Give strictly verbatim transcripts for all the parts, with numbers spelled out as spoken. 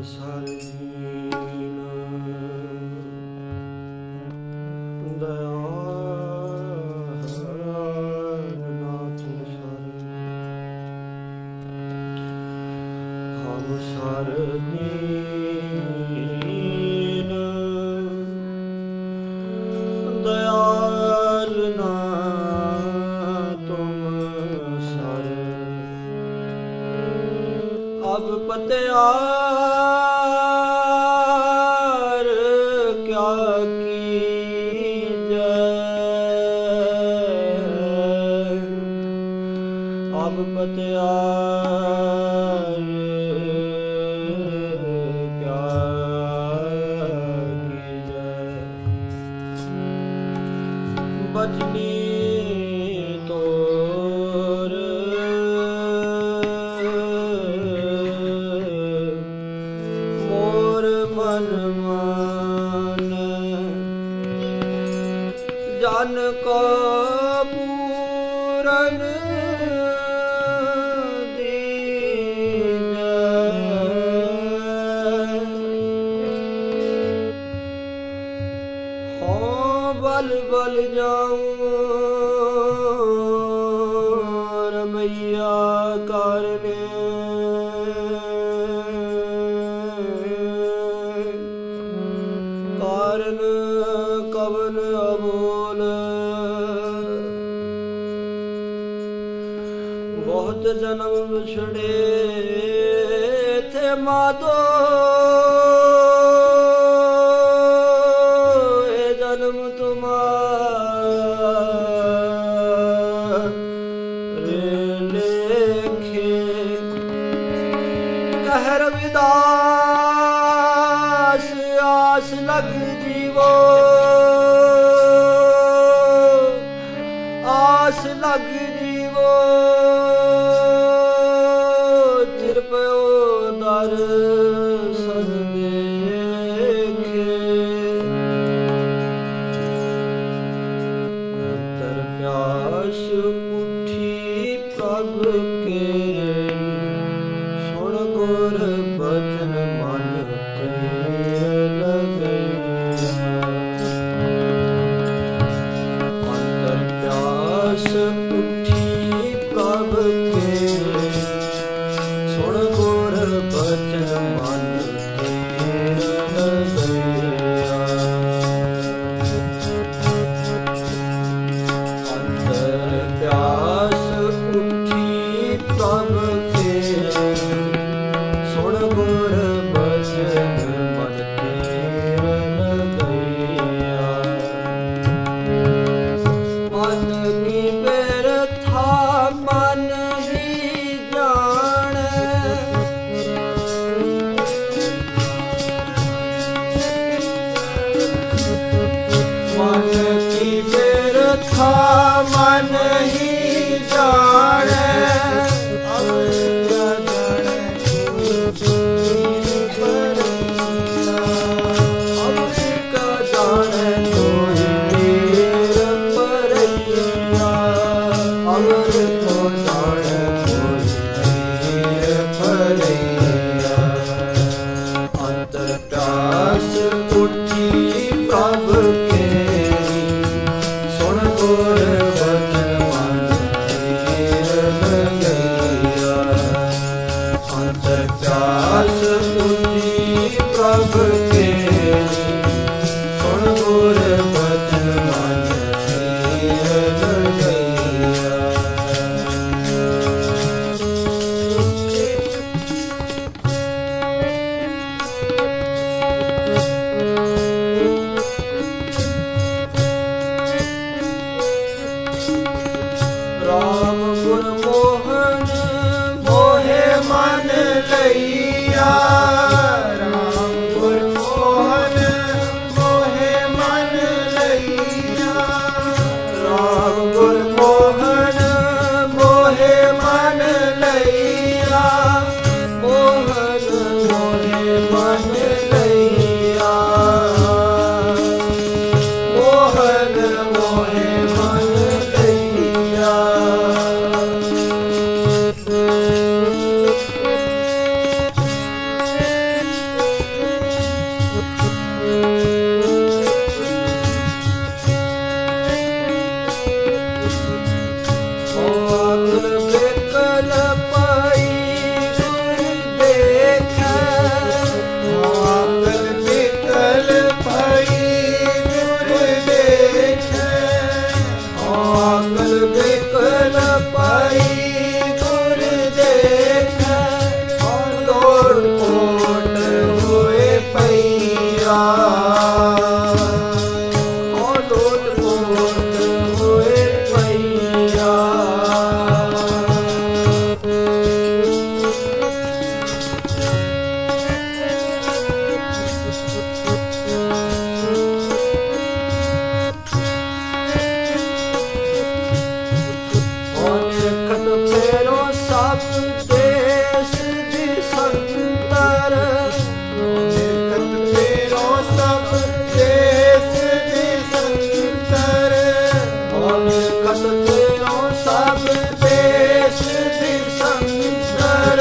संसार दीन दयाल नाथ सर हम सर दीन दयाल ना तुम सर अब पत्यार क्या कीजै अब पत्यार क्या कीजै बचनी जन को पूरन दीजै हो बल बल जाऊं रमैया कारने कारण कवन अबोल बहुत जन्म बिछड़े थे मातो ये जन्म तुम्हारे लेखे कह रविदास आस लग जीवो आस लग जीवो तिरपयो दर्शन देखे अंतर प्यास उठी प्रभ के सुन गुर बचन मन उठी प्रभ के सुन गुर बचन मन अंतर प्यास उठी प्रभ के सुन गुर बचन मन तेरन गया मन की बेरथा मन ही जाने मन की बेरथा मन ही जाने अब क्या जाने अब क्या जाने अमर को जाने कोई मेर भरैया अंतर प्यास उठी प्रभ के सुन गुर बचन मन तेर देश दिसंतर निर्गत फेरो सब देश दिसंतर निर्गत फेरो सब देश दिसंतर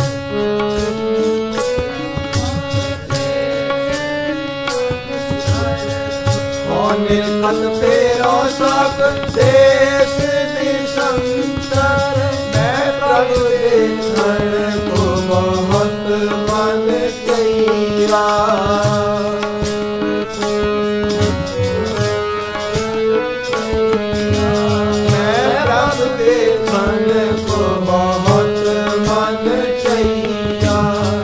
निर्गत फेरो सब देश दिसंतर मैं प्रभु देखण को बहुत मन किया मैं प्रभु देखण को बहुत मन किया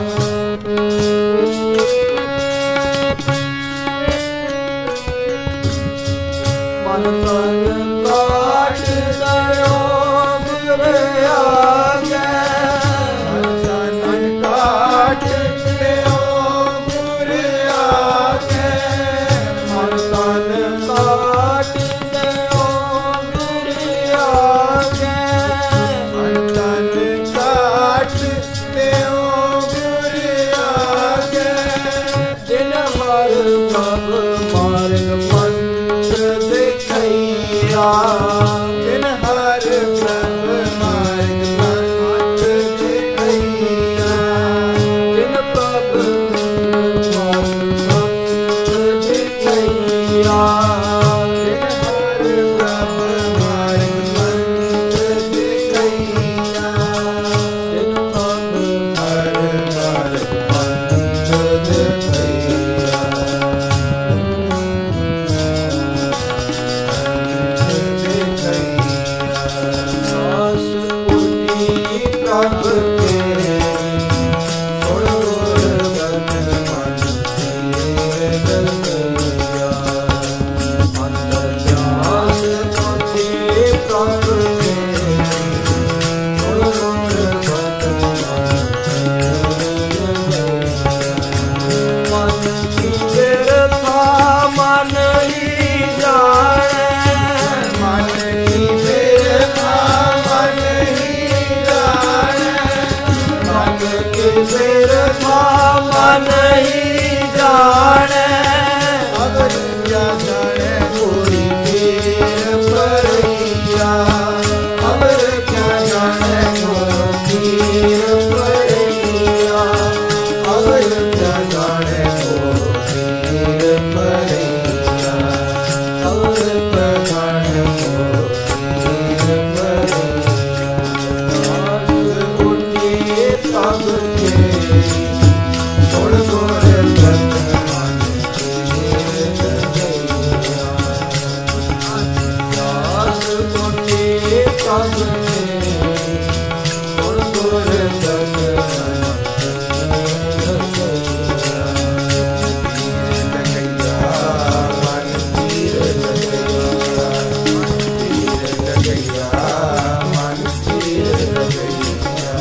मन तन काट दयो गुरे आगे मन काट दयो गुरे आगे मन तन काट दयो गुरे आगे मन तन काट दयो गुरे आगे जिन हर कब मार्ग पंथ दिखैया जिन हर प्रभ मार्ग पंथ दिखैया जिन प्रभ मार्ग पंथ दिखैया जिन हर प्रभ मार्ग पंथ दिखैया जिन प्रभ हर मार्ग पंथ दिखैया दास उठी प्रभ के सुन गुर बचन मन तेरे गलैया अंतर दास उठी प्रभ के सुन गुर बचन मन की बिरथा मन ही जाने मन की बिरथा मन ही जाने मन की बिरथा मन ही जाने अगर क्या जाने कोई पीर परैया अगर क्या जाने कोई पीर परैया अगर क्या जाने कोई पीर परैया अगर क्या जाने कोई पीर परैया दास उठी तब के सुन गुर बचन मन तेरे गलैया दास उठी तब के सुन गुर बचन मन तेरे गलैया तीर लगैया मन तीर लगैया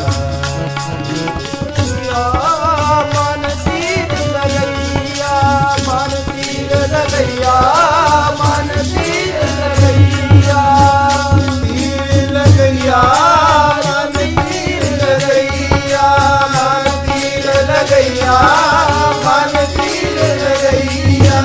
मन तीर लगैया मन तीर लगैया मन तीर लगैया तीर लगैया मन तीर लगैया मन तीर लगैया मन तीर लगैया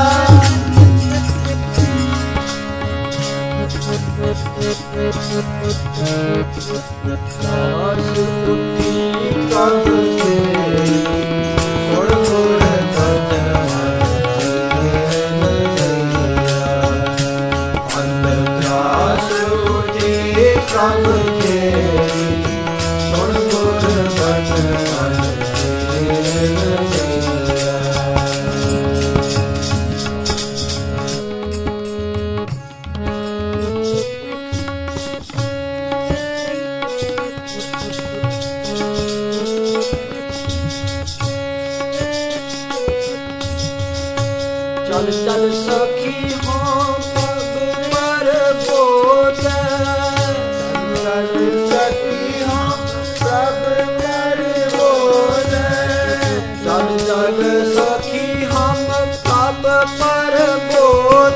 दास उठी प्रभ के सुन गुर बचन मन तेरे गलैया अंतर दास उठी प्रभ के सुन गुर बचन मन तेरे गलैया चल चल सखी हो पग पर बोल चल सखी हो सब कर बोल चल चल सखी हम सब पर बोल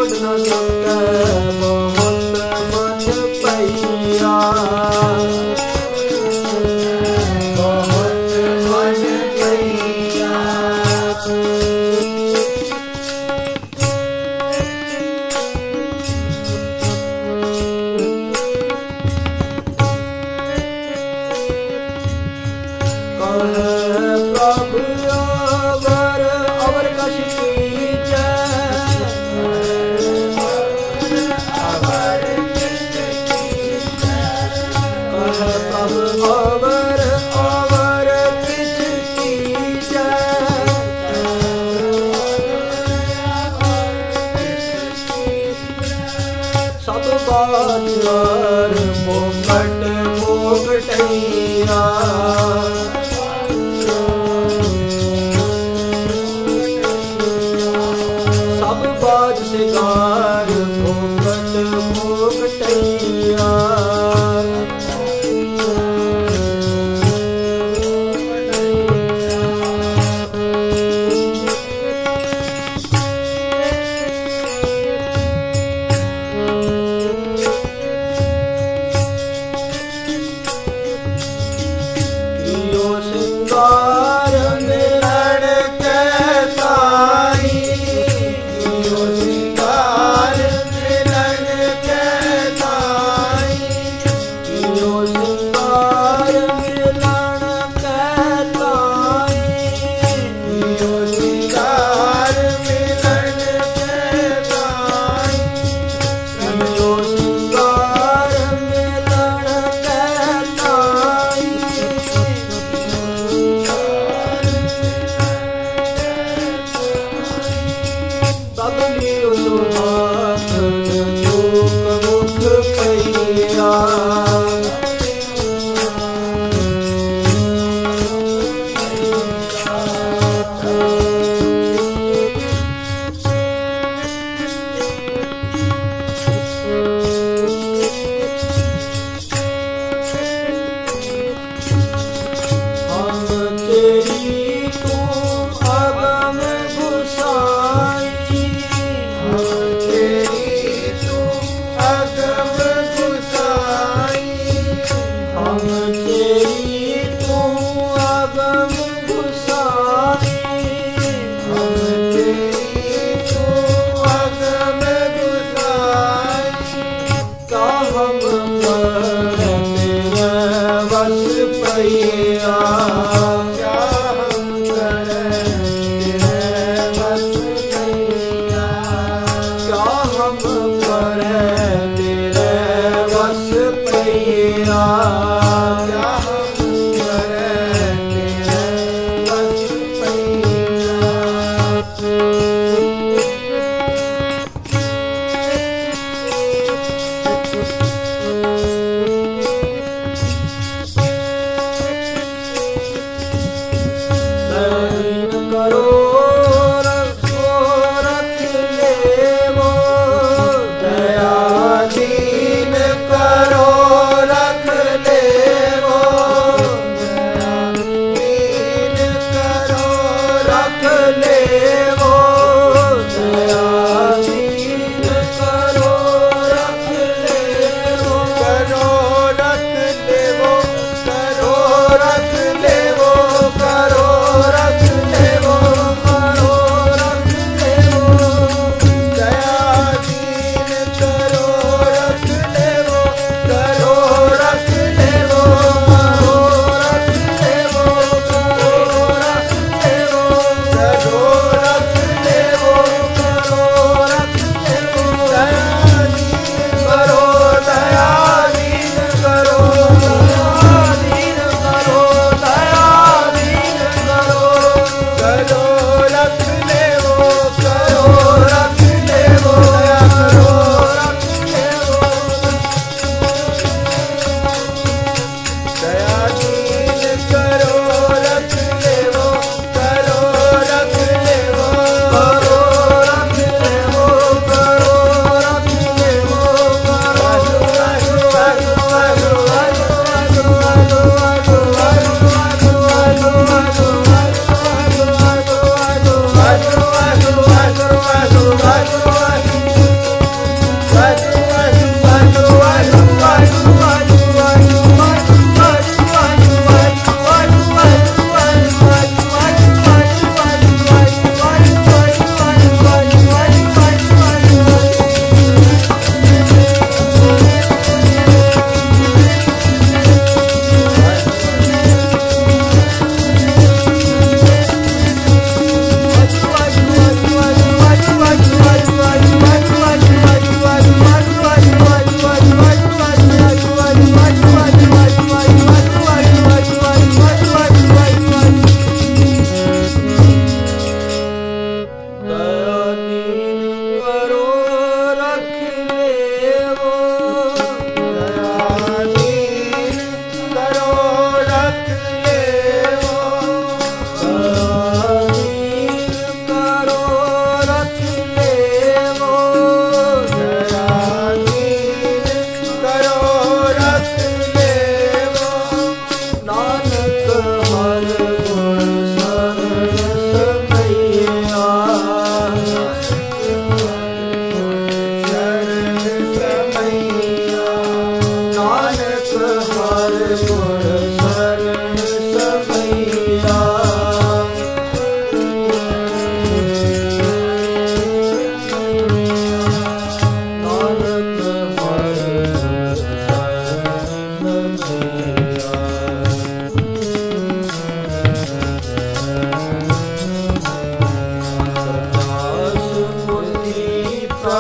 छोड़ न सके बहुत मन पैया बहुत मन पैया प्रभु अवर अवर कश कीजै अवर प्रभु अवर अवर किछ कीजै सब बाजर मुकट मुकटैया बाज सिगार मुकट मुकटैया कियो सिंगार मिलन के ताई कियो सिंगार मिलन के ताई कियो सिंगार मिलन के ताई कियो सिंगार मिलन के ताई कियो सिंगार मिलन के ताई तब लियो सुहासन चूक मुख पैया हम तेरी तू अगम घुसाई हम तेरी तू अगम घुसाई हम तेरी तू अगम घुसाई हम तेरी तू अगम घुसाई का हम पर तेरा बस पैया क्या हम करें तेरे बस पैया क्या हम करें तेरे बस पैया क्या हम करें तेरे बस पैया दीन करो रखो रख लेवो दया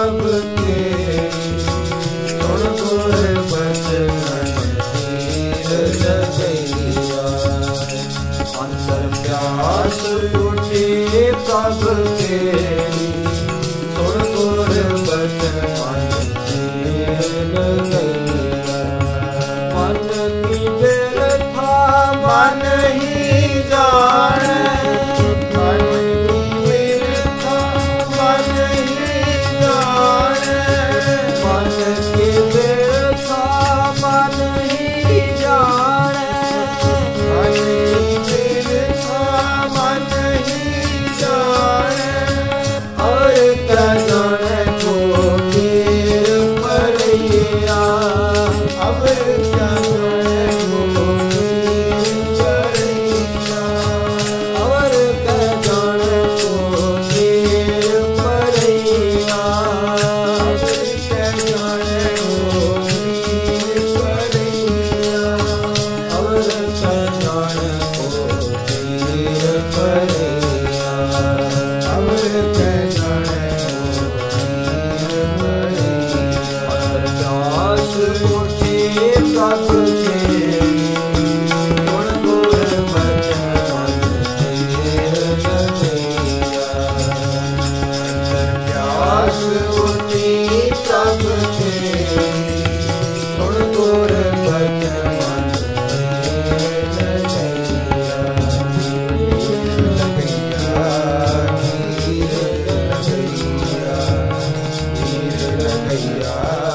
प्रभ तेरी, सुन गुर बचन तीर लगैया। अंतर प्यास उठे प्रभ तेरी, सुन गुर बचन तीर लगैया। मन की बिरथा मन ही जाने, मन की बिरथा मन ही जाने, मन की बिरथा मन ही जाने, मन की बिरथा मन ही जाने। और कजन को तीर परैया, अब कजन को तीर परैया, और कजन को तीर परैया, अब कजन को तीर परैया, और कजन को तीर परैया, और कजन प्यास उठे प्रभ तेरी, सुन गुर बचन तीर लगैया। प्यास उठे प्रभ तेरी, सुन गुर बचन तीर लगैया। तीर लगैया, तीर लगैया, तीर लगैया।